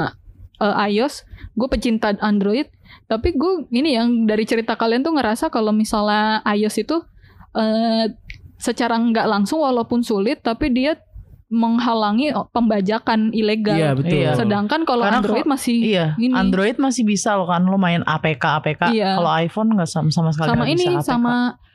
eh, iOS, gue pecinta Android, tapi gue ini yang dari cerita kalian tuh ngerasa kalau misalnya iOS itu eh, secara nggak langsung walaupun sulit, tapi dia menghalangi pembajakan ilegal. Iya betul. Iya. Sedangkan kalau Karena Android kalau- masih Iya, ini. Android masih bisa lo kan lo main A P K A P K. Iya. Kalau iPhone nggak sama, sama sekali sama nggak ini bisa A P K. sama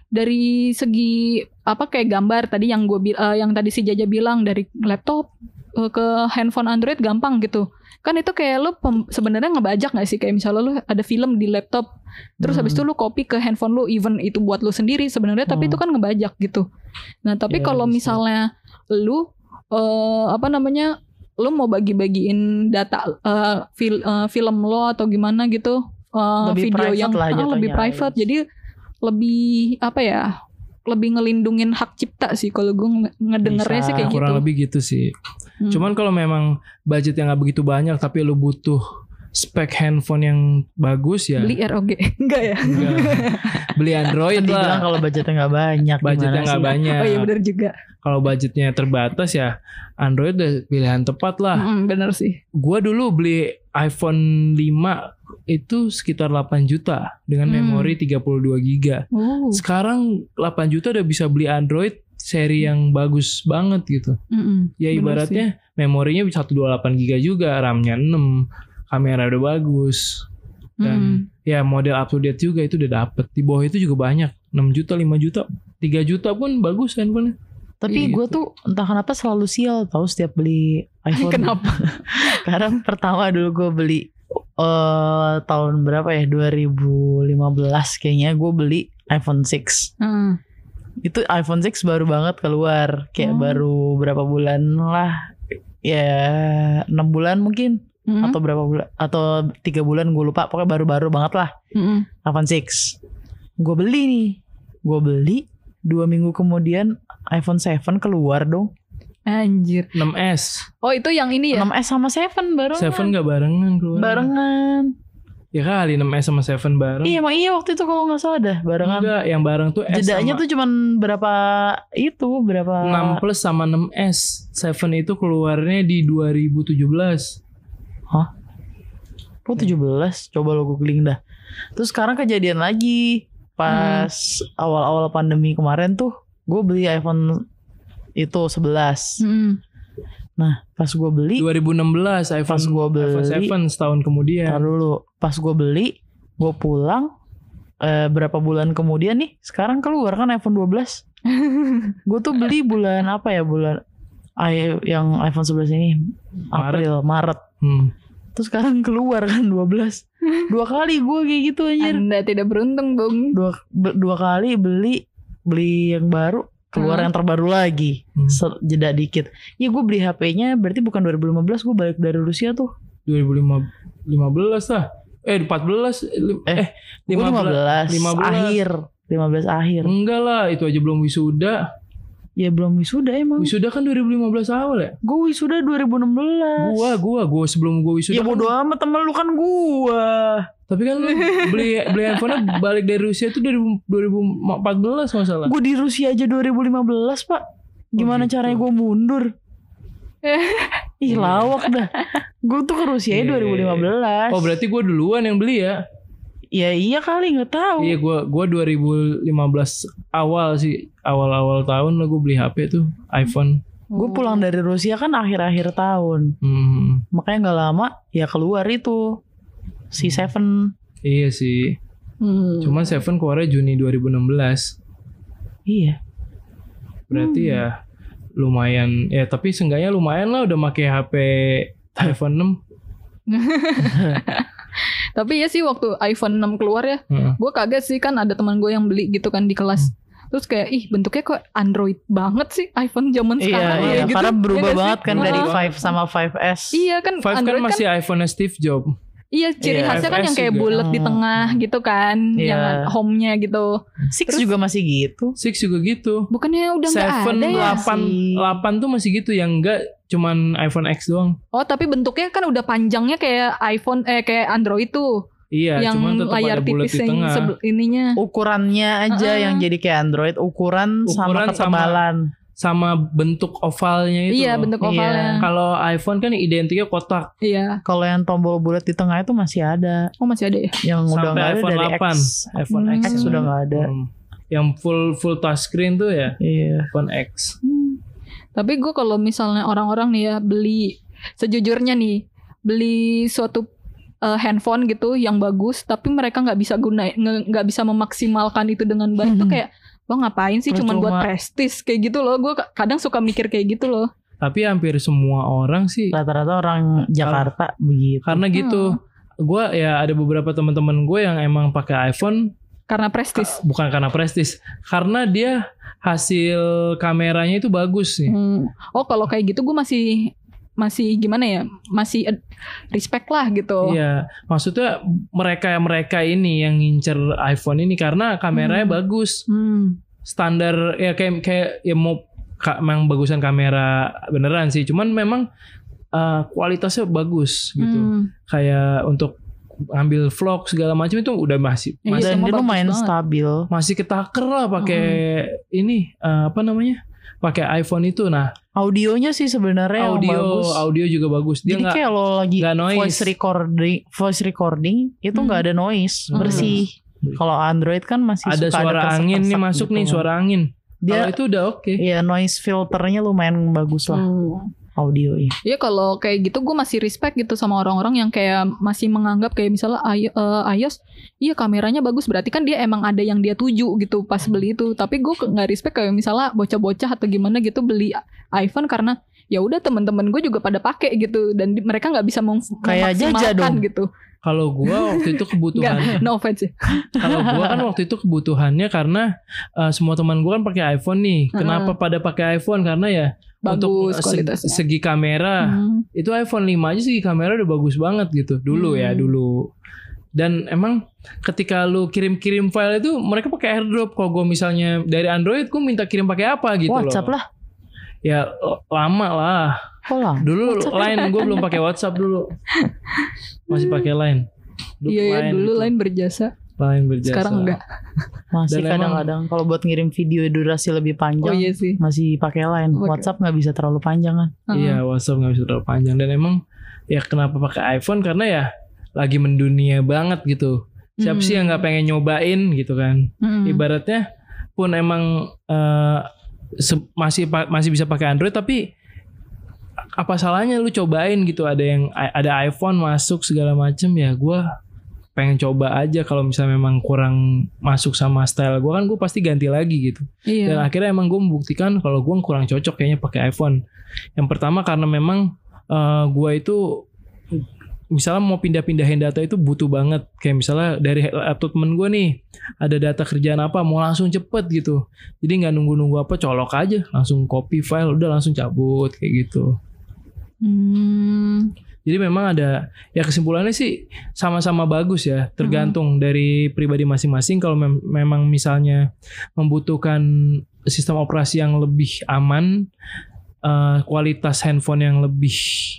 dari segi apa kayak gambar tadi yang gue bil- eh, yang tadi si Jaja bilang dari laptop eh, ke handphone Android gampang gitu. Kan itu kayak lu pem- sebenarnya ngebajak gak sih, kayak misalnya lu ada film di laptop terus Hmm. habis itu lu copy ke handphone lu, even itu buat lu sendiri sebenarnya, tapi Hmm. itu kan ngebajak gitu. Nah tapi Iya, kalau bisa. misalnya lu eh, apa namanya, lu mau bagi-bagiin data eh, fil- eh, film lo atau gimana gitu, eh, Lebih video private yang lah ah, lebih jatuhnya, private, iOS. jadi lebih apa ya, lebih ngelindungin hak cipta sih kalau gue nge- ngedengernya Bisa, sih kayak Kurang gitu. lebih gitu sih. Hmm. Cuman kalau memang budget yang nggak begitu banyak tapi lu butuh spek handphone yang bagus ya beli R O G enggak ya? enggak. Beli Android Kan dibilang lah. kalau budgetnya nggak banyak. Budgetnya gimana nggak sih? banyak. Oh iya benar juga. Kalau budgetnya terbatas ya Android udah pilihan tepat lah. Mm, benar sih. Gua dulu beli iPhone lima itu sekitar delapan juta dengan Hmm. memori tiga puluh dua giga. Oh. Sekarang delapan juta udah bisa beli Android seri yang bagus banget gitu. Mm-mm, Ya benar ibaratnya memorinya seratus dua puluh delapan giga juga, RAM-nya enam, kamera udah bagus. sih. Dan Mm. ya model up to date juga itu udah dapet. Di bawah itu juga banyak, enam juta, lima juta, tiga juta pun bagus handphone. Tapi gue Gitu. tuh entah kenapa selalu sial tahu setiap beli iPhone. Kenapa? Karena pertama dulu gue beli eh tahun berapa ya, dua ribu lima belas kayaknya gue beli iPhone enam. Mm. Itu iPhone enam baru banget keluar, kayak Oh. baru berapa bulan lah, ya enam bulan mungkin, Mm. atau berapa bulan, atau tiga bulan gue lupa, pokoknya baru-baru banget lah Mm-mm. iPhone enam. Gue beli nih, gue beli dua minggu kemudian iPhone tujuh keluar dong. Anjir. enam S. Oh itu yang ini ya? enam S sama tujuh barengan. tujuh gak barengan keluar. Barengan. Ya kali enam S sama tujuh bareng. Iya emang iya waktu itu kalau nggak salah dah barengan. Enggak, yang bareng tuh S Jedanya sama tuh cuman berapa itu berapa enam plus sama enam S. tujuh itu keluarnya di dua ribu tujuh belas. Oh tujuh belas, coba lo googling dah. Terus sekarang kejadian lagi pas awal-awal pandemi kemarin tuh gue beli iPhone itu sebelas. Mm. Nah pas gue beli, dua ribu enam belas iPhone, Pas gua beli- iPhone tujuh setahun kemudian. tar dulu, pas gue beli, gue pulang eh, berapa bulan kemudian nih, sekarang keluar kan iPhone dua belas. Gue tuh beli bulan apa ya, bulan I, yang iPhone sebelas ini April, Maret. Hmm. Terus sekarang keluar kan dua belas. Dua kali gue kayak gitu anjir. Anda tidak beruntung dong. Dua be- dua kali beli beli yang baru, keluar Hmm. yang terbaru lagi. Hmm. Se- jeda dikit. Ya gue beli H P-nya berarti bukan dua ribu lima belas, gue balik dari Rusia tuh. dua ribu lima belas lah. Eh empat belas lim- Eh, eh Gue lima belas lima belas akhir. lima belas akhir. Enggak lah, itu aja belum wisuda. Ya belum wisuda emang. Wisuda kan dua ribu lima belas awal ya? Gue wisuda dua ribu enam belas. Gua, gua, gua sebelum gua wisuda. Ya kan- bodo amat, temen lu kan gua. Tapi kan lu beli beli handphone balik dari Rusia itu dari dua ribu empat belas nggak salah. Gue di Rusia aja dua ribu lima belas pak. Gimana Oh, gitu. caranya gue mundur? Ih lawak dah. Gue tuh ke Rusia Iya, dua ribu lima belas. Oh berarti gua duluan yang beli ya? Ya iya kali, nggak tahu. Iya gua gua dua ribu lima belas awal sih, awal-awal tahun lah gua beli H P tuh iPhone. Gue pulang dari Rusia kan akhir-akhir tahun. Hmm, Makanya nggak lama ya keluar itu si Seven. iya sih. Hmm. Cuman Seven keluarnya Juni dua ribu enam belas. Iya. Berarti Hmm. ya lumayan ya, tapi seenggaknya lumayan lah udah pakai H P iPhone enam. Tapi ya sih waktu iPhone enam keluar ya, Heeh. gue kaget sih, kan ada teman gue yang beli gitu kan di kelas. Terus kayak ih bentuknya kok Android banget sih iPhone zaman Iya, sekarang iya. kayak gitu. Karena berubah Iya nggak sih? banget kan dari Heeh. five sama five S. Iya kan Five kan Android kan, masih iPhone Steve Jobs. iya ciri Iya, khasnya kan five S yang kayak juga. bulat di Hmm. tengah gitu kan, Iya. yang home-nya gitu. Six Terus- juga masih gitu. Six juga gitu. Bukannya udah nggak Seven, ada ya? delapan, Masih. delapan tuh masih gitu, yang enggak cuman iPhone X doang. Oh tapi bentuknya kan udah panjangnya kayak iPhone eh kayak Android tuh, Iya, yang cuman tetap layar ada bulat tipis di yang tengah. sebel- ininya. Ukurannya aja Heeh. yang jadi kayak Android, ukuran, sama Ukuran sama- ketebalan. Sama bentuk ovalnya itu. Iya loh. bentuk Iya. ovalnya. Kalau iPhone kan identiknya kotak. Iya. Kalau yang tombol bulat di tengah itu masih ada. Oh masih ada ya? Yang udah Sampai nggak ada iPhone dari delapan. X. iPhone Hmm. X. X sudah nggak ada. Hmm. Yang full full touchscreen tuh ya Iya. iPhone X. Tapi gue kalau misalnya orang-orang nih ya beli, sejujurnya nih beli suatu uh, handphone gitu yang bagus, tapi mereka nggak bisa guna, nge- nggak bisa memaksimalkan itu dengan baik, tuh kayak lo ngapain sih cuman buat Percuma. prestis kayak gitu loh. Gue kadang suka mikir kayak gitu loh. Tapi hampir semua orang sih Rata-rata orang Jakarta begitu. karena gitu. Gue ya ada beberapa teman-teman gue yang emang pakai iPhone Karena prestis. bukan karena prestis, karena dia hasil kameranya itu bagus nih. Hmm. Oh kalau kayak gitu gue masih masih gimana ya, masih eh, respect lah gitu. Iya, maksudnya mereka-mereka ini yang ngincer iPhone ini karena kameranya Hmm. bagus. Hmm. Standar ya kayak kayak ya mau ka, memang bagusan kamera beneran sih, cuman memang uh, kualitasnya bagus gitu. Hmm. Kayak untuk ngambil vlog segala macam itu udah masih Iya, masih, Dan semua dia bagus lumayan banget. stabil. masih ketaker lah pakai ini uh, apa namanya? Pakai iPhone itu. Nah, Audionya sih sebenarnya yang audio bagus. audio juga bagus. Dia Jadi nggak kayak lo lagi nggak noise. voice recording, voice recording itu Hmm. nggak ada noise, Hmm. bersih. Kalau Android kan masih ada suka suara kesek-kesek angin nih masuk gitu. nih, suara angin. Kalau Dia itu udah oke. ya noise filternya lumayan bagus lah Hmm. audionya. Iya kalau kayak gitu gue masih respect gitu sama orang-orang yang kayak masih menganggap kayak misalnya I- eh, iOS, iya kameranya bagus, berarti kan dia emang ada yang dia tuju gitu pas beli itu. Tapi gue nggak respect kayak misalnya bocah-bocah atau gimana gitu beli iPhone karena ya udah teman-teman gue juga pada pakai gitu dan di- mereka nggak bisa mem- Kayak Jaja memaksimalkan dong. gitu. Kalau gua waktu itu kebutuhan Nggak, no offense ya. Kalau gua kan waktu itu kebutuhannya karena uh, semua teman gua kan pakai iPhone nih. Kenapa pada pakai iPhone? Karena ya untuk Bagus segi, kualitasnya. segi kamera Hmm. itu iPhone lima aja segi kamera udah bagus banget gitu. Dulu ya, Hmm. dulu. Dan emang ketika lu kirim-kirim file itu mereka pakai AirDrop. Kalau gua misalnya dari Android gua minta kirim pakai apa gitu WhatsApp loh. lah. Ya lama lah. Kok lah? Dulu Line gua belum pakai WhatsApp dulu. Masih pakai Line. Dulu Iya ya Line dulu gitu. lain berjasa. Line berjasa. Sekarang enggak. Masih Dan emang- kadang-kadang kalau buat ngirim video durasi lebih Oh panjang iya sih. masih pakai line. Oke. WhatsApp nggak bisa terlalu panjang kan? Iya, WhatsApp nggak bisa terlalu panjang. Dan emang ya kenapa pakai iPhone karena ya lagi mendunia banget gitu. Siapa sih yang nggak pengen nyobain gitu kan? Hmm. Ibaratnya pun emang eh, se- masih pa- masih bisa pakai Android, tapi apa salahnya lu cobain gitu? Ada yang ada iPhone masuk segala macem, ya gue pengen coba aja. Kalau misalnya memang kurang masuk sama style gue kan gue pasti ganti lagi gitu. Dan Iya. akhirnya emang gue membuktikan kalau gue kurang cocok kayaknya pakai iPhone. Yang pertama karena memang uh, gue itu misalnya mau pindah-pindahin data itu butuh banget. Kayak misalnya dari laptop temen gue nih, ada data kerjaan apa, mau langsung cepet gitu. Jadi nggak nunggu-nunggu apa, colok aja, langsung copy file, udah langsung cabut kayak gitu. Hmm. Jadi memang ada, ya kesimpulannya sih sama-sama bagus ya, tergantung hmm. dari pribadi masing-masing. Kalau mem- memang misalnya membutuhkan sistem operasi yang lebih aman, uh, kualitas handphone yang lebih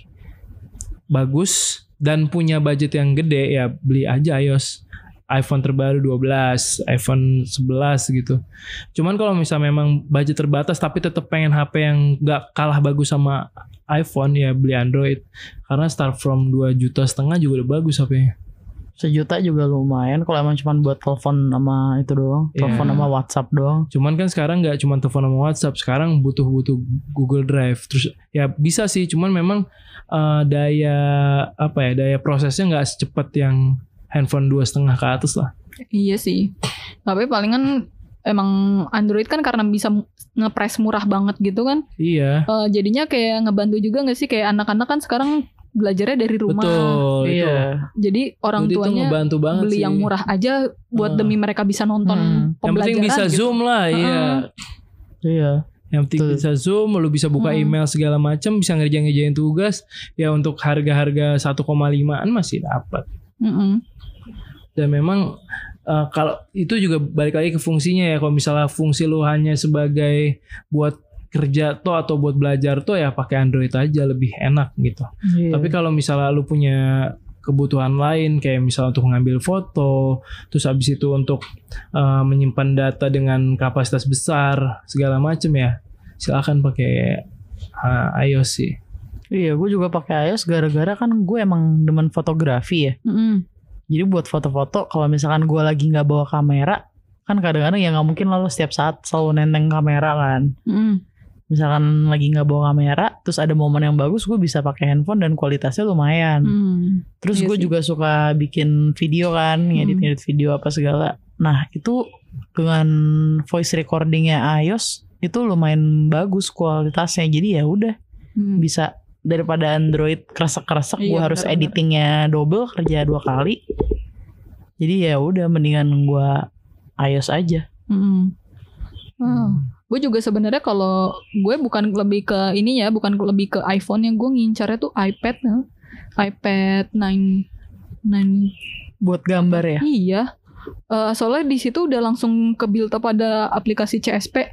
bagus, dan punya budget yang gede, ya beli aja iOS. iPhone terbaru dua belas, iPhone sebelas gitu. Cuman kalau misalnya memang budget terbatas tapi tetap pengen H P yang gak kalah bagus sama iPhone, ya beli Android. Karena start from dua juta setengah juga udah bagus H P-nya. Sejuta juga lumayan kalau emang cuma buat telepon sama itu doang, telepon Yeah. sama WhatsApp doang. Cuman kan sekarang gak cuma telepon sama WhatsApp, sekarang butuh-butuh Google Drive. Terus ya bisa sih, cuman memang uh, daya apa ya, daya prosesnya gak secepat yang handphone dua setengah ke atas lah. Iya sih. Tapi palingan emang Android kan karena bisa nge-price murah banget gitu kan. Iya. Uh, jadinya kayak ngebantu juga gak sih, kayak anak-anak kan sekarang belajarnya dari rumah. Betul. Iya. Itu. Jadi orang Jadi itu tuanya ngebantu banget beli sih. yang murah aja buat Ah. demi mereka bisa nonton Hmm. Yang pembelajaran penting bisa gitu. Zoom lah, iya. Iya. Yang penting Betul. bisa Zoom, lu bisa buka Hmm. email segala macam, bisa ngerjain-ngerjain tugas. Ya untuk harga-harga satu koma limaan masih dapat. Mm-mm. Dan memang uh, kalau itu juga balik lagi ke fungsinya ya. Kalau misalnya fungsi lu hanya sebagai buat kerja toh atau buat belajar toh, ya pakai Android aja lebih enak gitu. Iya. Tapi kalau misalnya lu punya kebutuhan lain kayak misalnya untuk mengambil foto, terus habis itu untuk uh, menyimpan data dengan kapasitas besar segala macam, ya silakan pakai uh, iOS sih. Iya, gue juga pakai iOS gara-gara kan gue emang demen fotografi ya. Mm-mm. Jadi buat foto-foto kalau misalkan gue lagi nggak bawa kamera, kan kadang-kadang ya nggak mungkin lalu setiap saat selalu nenteng kamera kan. Mm-mm. Misalkan lagi nggak bawa kamera, terus ada momen yang bagus, gue bisa pakai handphone dan kualitasnya lumayan. Mm. Terus Iya gue sih. juga suka bikin video kan, ngedit-ngedit video apa segala. Nah itu dengan voice recordingnya iOS itu lumayan bagus kualitasnya. Jadi ya udah Mm. bisa, daripada Android kresek-kresek, gue Iya, harus benar-benar. editingnya double, kerja dua kali. Jadi ya udah mendingan gue iOS aja. Mm. Oh. Gue juga sebenarnya kalau gue bukan lebih ke ini ya, bukan lebih ke iPhone, yang gue ngincarnya tuh iPad, ya. iPad nine nine. Buat gambar ya. Iya. Eh, soalnya di situ udah langsung ke build up pada aplikasi C S P.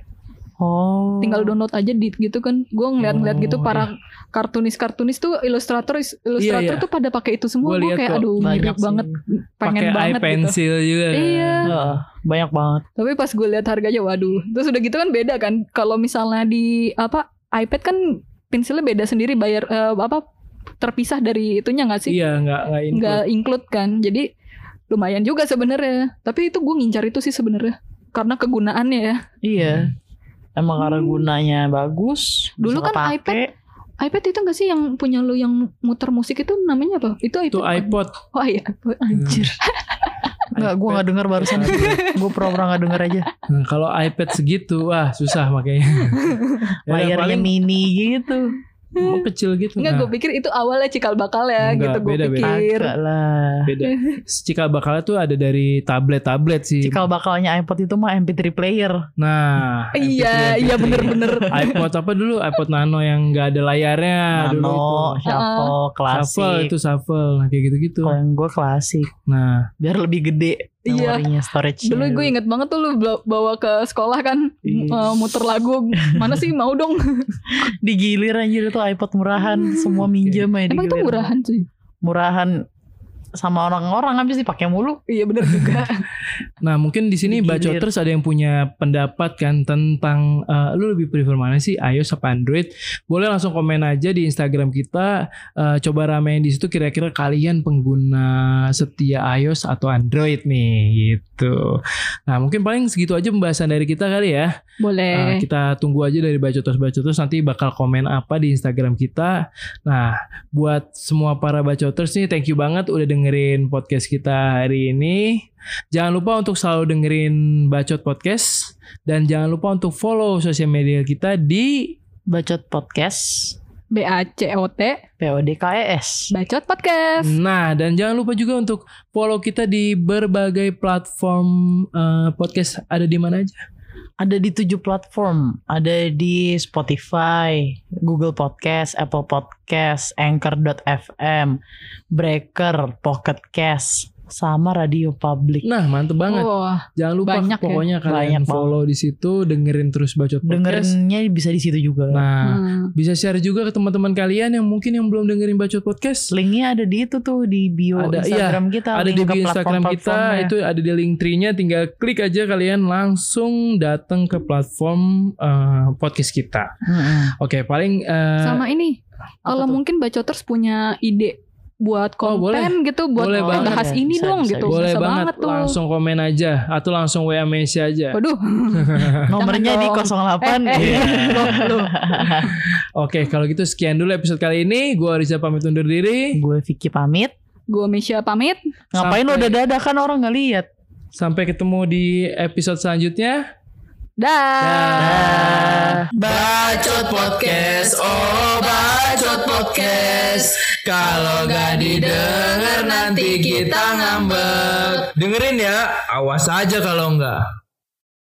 Oh. Tinggal download aja di gitu kan. Gue ngeliat-ngeliat Oh, gitu para kartunis-kartunis tuh, ilustrator Iya, ilustrator iya. tuh pada pakai itu semua. Gua Gue liat kayak kok. aduh Banyak mirip sih. banget, pengen Pakai banget gitu. iPencil juga. Iya. Heeh, banyak banget. Tapi pas gue lihat harganya, waduh. Terus udah gitu kan beda kan. Kalau misalnya di apa iPad kan pensilnya beda sendiri, bayar eh, apa terpisah dari itunya nggak sih? Iya, nggak nggak include. Nggak include kan. Jadi lumayan juga sebenarnya. Tapi itu gue ngincar itu sih sebenarnya karena kegunaannya ya. Iya. Emang karena gunanya bagus. Dulu bisa kan kepake. iPad itu nggak sih yang punya lu yang muter musik itu namanya apa? Itu iPad. Itu kan? iPod. Oh iya, iPod. Anjir. Enggak, gue gak denger barusan. Gue pura-pura gak denger aja. Nah, kalau iPad segitu, wah susah makanya. Ya, Layarnya paling mini gitu. mau kecil gitu. Enggak, Nah, gue pikir itu awalnya cikal bakal ya Enggak, gitu gue beda, beda. pikir. Agak lah. beda. Cikal bakalnya tuh ada dari tablet-tablet sih. Cikal bakalnya iPod itu mah M P tiga player. Nah, Iya, iya bener-bener. iPod apa dulu? iPod Nano yang nggak ada layarnya dulu Nano, itu. shuffle, Shuffle klasik. itu shuffle, nah, kayak gitu-gitu. Kalau yang gue klasik. Nah, Biar lebih gede Iya. memorinya, storage-nya. Dulu gue inget banget tuh lu bawa- bawa ke sekolah kan, Iya. eh, muter lagu. Mana sih mau dong? Digilir anjir itu iPod murahan. Semua minjem aja Emang itu digilir. murahan sih? Murahan sama orang-orang habis dipakai mulu. Iya bener juga. nah mungkin di sini Digilir. bacoters ada yang punya pendapat kan tentang eh, lu lebih prefer mana sih, iOS apa Android? Boleh langsung komen aja di Instagram kita. Eh, coba ramein di situ kira-kira kalian pengguna setia iOS atau Android nih gitu. Nah mungkin paling segitu aja pembahasan dari kita kali ya. Boleh. Uh, kita tunggu aja dari bacoters-bacoters nanti bakal komen apa di Instagram kita. Nah, buat semua para bacoters nih, thank you banget udah dengerin podcast kita hari ini. Jangan lupa untuk selalu dengerin Bacot Podcast dan jangan lupa untuk follow sosial media kita di Bacot Podcast B A C O T P O D K E S. Bacot Podcast. Nah, dan jangan lupa juga untuk follow kita di berbagai platform uh, podcast. Ada di mana aja? Ada di tujuh platform. Ada di Spotify, Google Podcast, Apple Podcast, Anchor dot F M, Breaker, Pocket Cast, sama Radio Public. Nah, mantep banget. Wah, Jangan lupa banyak ya. pokoknya kalian Banyak follow di situ, dengerin terus Bacot Podcast. Dengerinnya bisa di situ juga. Nah, Hmm. bisa share juga ke teman-teman kalian yang mungkin yang belum dengerin Bacot Podcast. Linknya ada di itu tuh di bio Ada, Instagram iya, kita. Ada link di ke bio Instagram kita, platform-platformnya. itu ada di link tree-nya, tinggal klik aja kalian langsung datang ke platform uh, podcast kita. Mm-mm. Oke, paling uh, Sama ini. Kalau tuh? mungkin Bacoters punya ide buat Oh, boleh. konten gitu, buat Boleh eh, banget bahas ya. ini Bisa, dong bisa, gitu. boleh Bisa banget, tuh. langsung komen aja atau langsung W A message aja. Waduh. Nomornya di Jangan dong. nol delapan. Eh, eh, Iya. loh, loh. Oke, kalau gitu sekian dulu episode kali ini. Gua Riza pamit undur diri. Gue Vicky pamit. Gue Misha pamit. Ngapain Sampai- udah dadakan orang nggak lihat? Sampai ketemu di episode selanjutnya. Dah. Bacot Podcast, oh Bacot Podcast. Kalau gak didengar nanti kita ngambek. Dengerin ya, awas aja kalau enggak.